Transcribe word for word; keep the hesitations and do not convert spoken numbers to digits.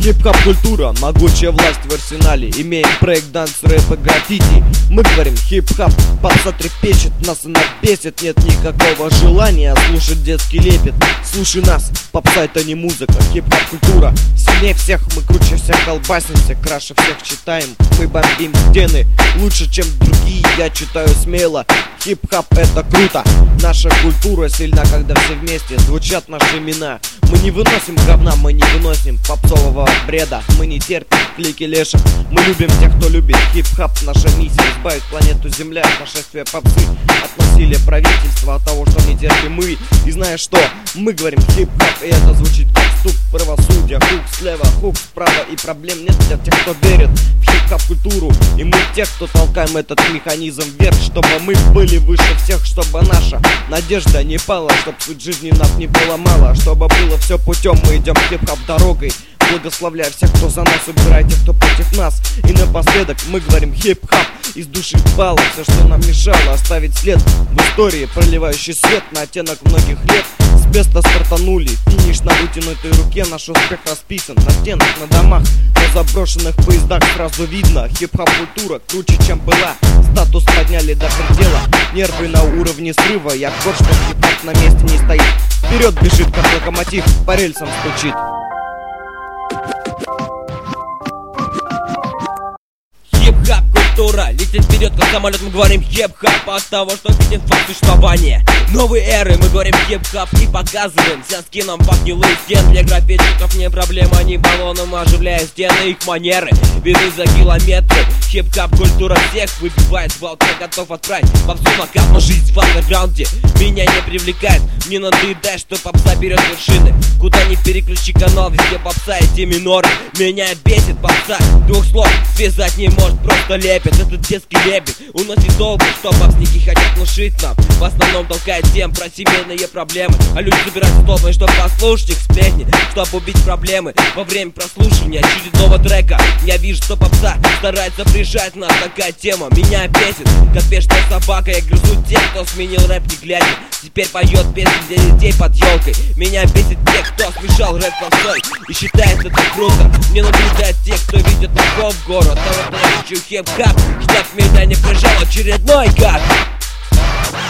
Хип-хоп культура, могучая власть в арсенале. Имеем брейк-данс, рэп и граффити. Мы говорим хип-хоп, попса трепещет, нас она бесит. Нет никакого желания слушать детский лепет. Слушай нас, попса это не музыка. Хип-хоп культура, сильнее всех, мы круче всех колбасимся, краше всех читаем. Мы бомбим стены, лучше чем другие, я читаю смело. Хип-хоп это круто, наша культура сильна, когда все вместе звучат наши имена. Мы не выносим говна, мы не выносим попсового бреда. Мы не терпим клики леших, мы любим тех, кто любит хип-хоп. Наша миссия избавить планету Земля от нашествия попсы, от насилия правительства, от того, что не терпим мы. И знаешь что? Мы говорим хип-хоп, и это звучит как стук правосудия. Хук слева, хук справа, и проблем нет для тех, кто верит в хип-хоп культуру. И мы те, кто толкаем этот механизм вверх, чтобы мы были выше всех, чтобы наша надежда не пала, чтобы суть жизни нас не было мало, чтобы было все путем, мы идем хип-хоп дорогой. Благословляя всех, кто за нас, убирай тех, кто против нас. И напоследок мы говорим хип-хоп из души пало. Все, что нам мешало, оставить след в истории, проливающий свет на оттенок многих лет. С места стартанули, финиш на вытянутой руке. Наш успех расписан на стенах, на домах, на заброшенных поездах. Сразу видно, хип-хоп культура круче, чем была. Статус подняли до предела, нервы на уровне срыва. Я в год, что хип-хоп на месте не стоит. Вперед бежит, как локомотив, по рельсам стучит. Хип-хоп культура летит вперед, как самолет, мы говорим хип-хоп. От того, что видим факт существования новой эры, мы говорим хип-хоп и показываем всем скином пахнилы стен. Для граффитчиков не проблема, они баллоном оживляя стены, их манеры видны за километры. Хип-хоп культура всех выбивает с волка, готов отправить попсу на кап. Но жизнь в андерграунде меня не привлекает, мне надоедает, что попса берет вершины. Куда ни переключи канал, везде попса, эти миноры. Меня бесит попса, двух слов связать не может, просто лепит. Этот детский лепет уносит долго, что попсники хотят внушить нам. В основном толкает тем про семейные проблемы, а люди собираются толпой, чтобы послушать их сплетни, чтобы убить проблемы во время прослушивания очередного трека. Я вижу, что попса старается прижать нас, такая тема меня бесит, как бешеная собака. Я грызу тех, кто сменил рэп не глядя, теперь поет песни для детей под елкой. Меня бесит тех, кто смешал рэп попсой и считает это круто. Мне наблюдают тех, кто видит таков в город. А вот я хочу хип-хоп, чтоб меня не прижал очередной гад.